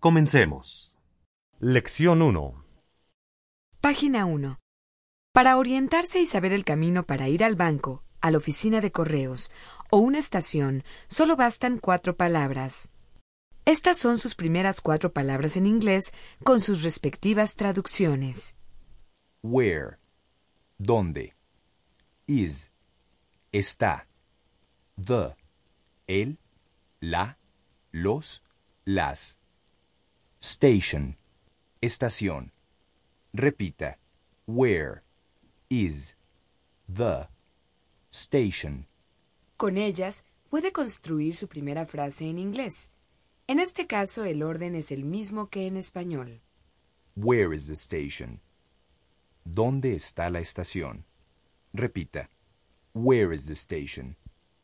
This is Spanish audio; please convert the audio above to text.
Comencemos. Lección 1. Página 1. Para orientarse y saber el camino para ir al banco, a la oficina de correos o una estación, solo bastan 4 palabras. Estas son sus primeras 4 palabras en inglés con sus respectivas traducciones. Where, ¿dónde? Is, está. The, el, la, los, las. Station, estación. Repita. Where, is, the, station. Con ellas puede construir su primera frase en inglés. En este caso, el orden es el mismo que en español. Where is the station? ¿Dónde está la estación? Repita. Where is the station?